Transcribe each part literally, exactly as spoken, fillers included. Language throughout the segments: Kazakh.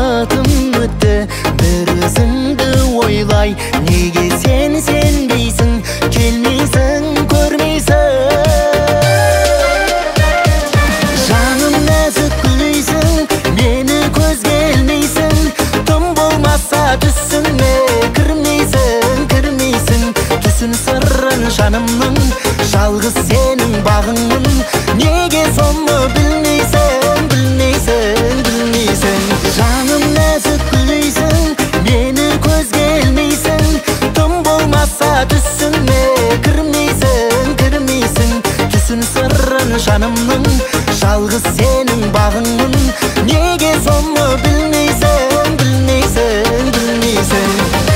уақытым өтті, бір өзіңді ойлай. Неге сен сенбейсің, келмейсің, көрмейсің? Жаным нәзік күлейсің, мені көзге ілмейсің. Тым болмаса түсіме кірмейсің, кірмейсің. Түсін сырын жанымның, жалғыз сенің бағыңмын. Неге соны білмейсің, білмейсің, білмейсің? Жаным нәзік күлейсің, мені көзге ілмейсің. Тым болмаса түсіме кірмейсің, кірмейсің. Түсін сырын жанымның, жалғыз сенің бағыңмын. Неге соны білмейсің, білмейсің, білмейсің?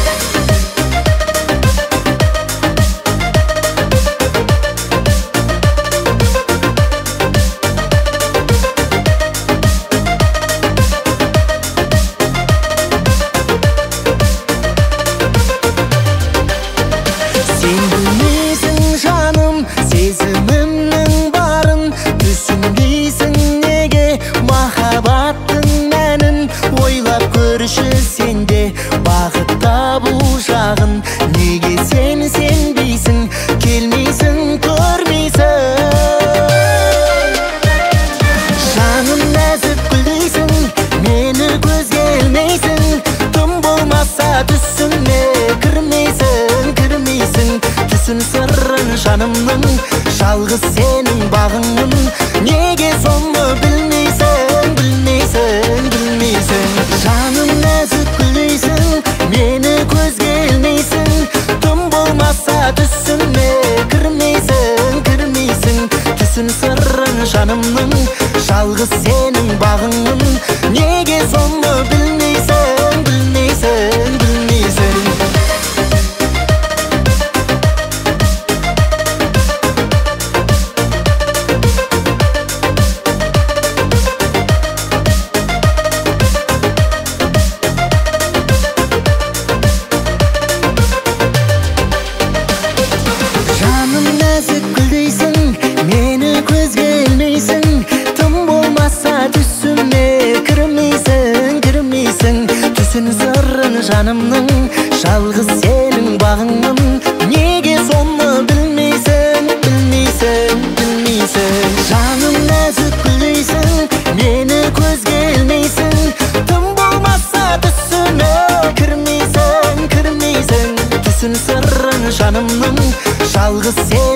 Сен білмейсің жаным, сезімімнің барын. Түсінбейсің неге махаббаттың мәнін. Ойлап көрші сенде бақыт табу жағын. Неге сен сенбейсің, келмейсің, көрмейсің? Жаным нәзік күлейсің, мені көзге ілмейсің. Тым болмаса түсіме кірмейсің, кірмейсің. Түсін сырын жанымның, жалғыз сенің бағыңмын. Неге соны білмейсің, білмейсің, білмейсің? Жаным нәзік күлейсің, мені көзге ілмейсің. Тым болмаса түсіме кірмейсің, кірмейсің. Түсін сырын жанымның, жалғыз сенің бағыңмын. Неге соны білмейсің, білмейсің, білмейсің? Жаным нәзік күлейсің, мені көзге ілмейсің. Тым болмаса түсіме кірмейсің, кірмейсің. Түсін сырын жанымның, жалғыз сенің бағыңмын. Неге соны білмейсің, білмейсің, білмейсің? Жаным нәзік күлейсің, мені көзге ілмейсің. Тым болмаса түсіме кірмейсің, кірмейсің. Түсін сырын жанымның, жалғыз сен